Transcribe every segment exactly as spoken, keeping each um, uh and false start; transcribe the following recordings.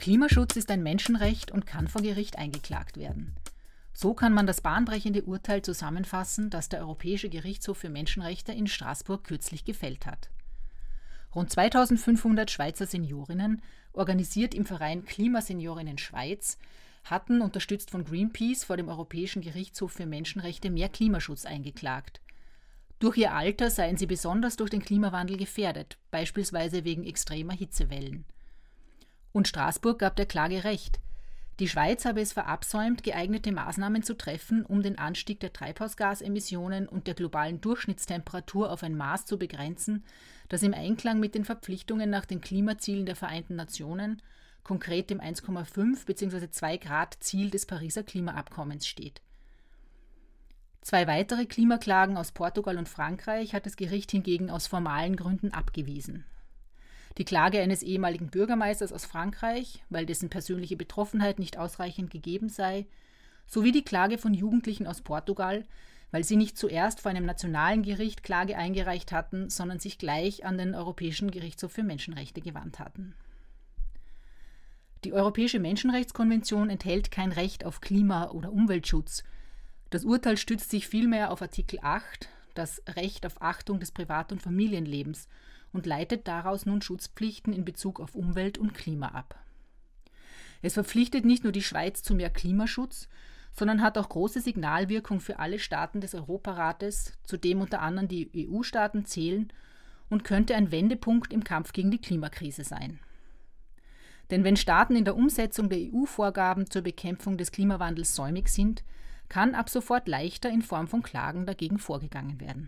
Klimaschutz ist ein Menschenrecht und kann vor Gericht eingeklagt werden. So kann man das bahnbrechende Urteil zusammenfassen, das der Europäische Gerichtshof für Menschenrechte in Straßburg kürzlich gefällt hat. Rund zweitausendfünfhundert Schweizer Seniorinnen, organisiert im Verein Klimaseniorinnen Schweiz, hatten, unterstützt von Greenpeace, vor dem Europäischen Gerichtshof für Menschenrechte mehr Klimaschutz eingeklagt. Durch ihr Alter seien sie besonders durch den Klimawandel gefährdet, beispielsweise wegen extremer Hitzewellen. Und Straßburg gab der Klage recht. Die Schweiz habe es verabsäumt, geeignete Maßnahmen zu treffen, um den Anstieg der Treibhausgasemissionen und der globalen Durchschnittstemperatur auf ein Maß zu begrenzen, das im Einklang mit den Verpflichtungen nach den Klimazielen der Vereinten Nationen, konkret dem eins Komma fünf bzw. zwei Grad Ziel des Pariser Klimaabkommens steht. Zwei weitere Klimaklagen aus Portugal und Frankreich hat das Gericht hingegen aus formalen Gründen abgewiesen. Die Klage eines ehemaligen Bürgermeisters aus Frankreich, weil dessen persönliche Betroffenheit nicht ausreichend gegeben sei, sowie die Klage von Jugendlichen aus Portugal, weil sie nicht zuerst vor einem nationalen Gericht Klage eingereicht hatten, sondern sich gleich an den Europäischen Gerichtshof für Menschenrechte gewandt hatten. Die Europäische Menschenrechtskonvention enthält kein Recht auf Klima- oder Umweltschutz. Das Urteil stützt sich vielmehr auf Artikel acht, das Recht auf Achtung des Privat- und Familienlebens, und leitet daraus nun Schutzpflichten in Bezug auf Umwelt und Klima ab. Es verpflichtet nicht nur die Schweiz zu mehr Klimaschutz, sondern hat auch große Signalwirkung für alle Staaten des Europarates, zu dem unter anderem die E U-Staaten zählen, und könnte ein Wendepunkt im Kampf gegen die Klimakrise sein. Denn wenn Staaten in der Umsetzung der E U-Vorgaben zur Bekämpfung des Klimawandels säumig sind, kann ab sofort leichter in Form von Klagen dagegen vorgegangen werden.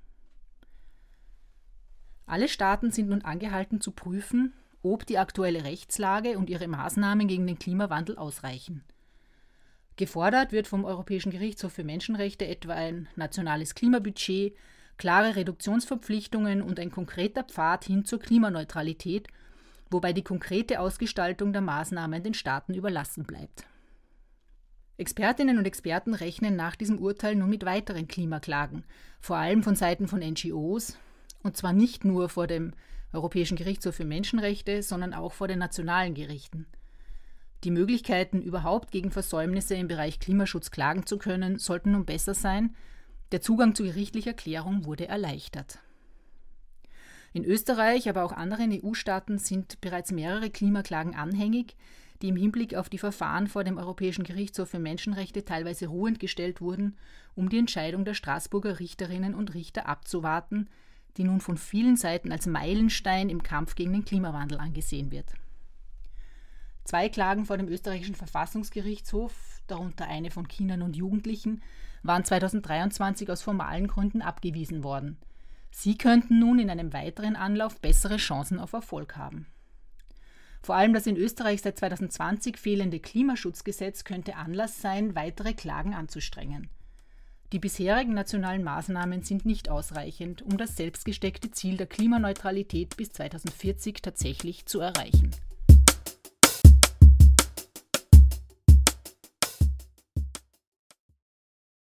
Alle Staaten sind nun angehalten zu prüfen, ob die aktuelle Rechtslage und ihre Maßnahmen gegen den Klimawandel ausreichen. Gefordert wird vom Europäischen Gerichtshof für Menschenrechte etwa ein nationales Klimabudget, klare Reduktionsverpflichtungen und ein konkreter Pfad hin zur Klimaneutralität, wobei die konkrete Ausgestaltung der Maßnahmen den Staaten überlassen bleibt. Expertinnen und Experten rechnen nach diesem Urteil nun mit weiteren Klimaklagen, vor allem von Seiten von N G Os, und zwar nicht nur vor dem Europäischen Gerichtshof für Menschenrechte, sondern auch vor den nationalen Gerichten. Die Möglichkeiten, überhaupt gegen Versäumnisse im Bereich Klimaschutz klagen zu können, sollten nun besser sein. Der Zugang zu gerichtlicher Klärung wurde erleichtert. In Österreich, aber auch anderen E U-Staaten sind bereits mehrere Klimaklagen anhängig, die im Hinblick auf die Verfahren vor dem Europäischen Gerichtshof für Menschenrechte teilweise ruhend gestellt wurden, um die Entscheidung der Straßburger Richterinnen und Richter abzuwarten, die nun von vielen Seiten als Meilenstein im Kampf gegen den Klimawandel angesehen wird. Zwei Klagen vor dem österreichischen Verfassungsgerichtshof, darunter eine von Kindern und Jugendlichen, waren zweitausenddreiundzwanzig aus formalen Gründen abgewiesen worden. Sie könnten nun in einem weiteren Anlauf bessere Chancen auf Erfolg haben. Vor allem das in Österreich seit zweitausendzwanzig fehlende Klimaschutzgesetz könnte Anlass sein, weitere Klagen anzustrengen. Die bisherigen nationalen Maßnahmen sind nicht ausreichend, um das selbstgesteckte Ziel der Klimaneutralität bis zweitausendvierzig tatsächlich zu erreichen.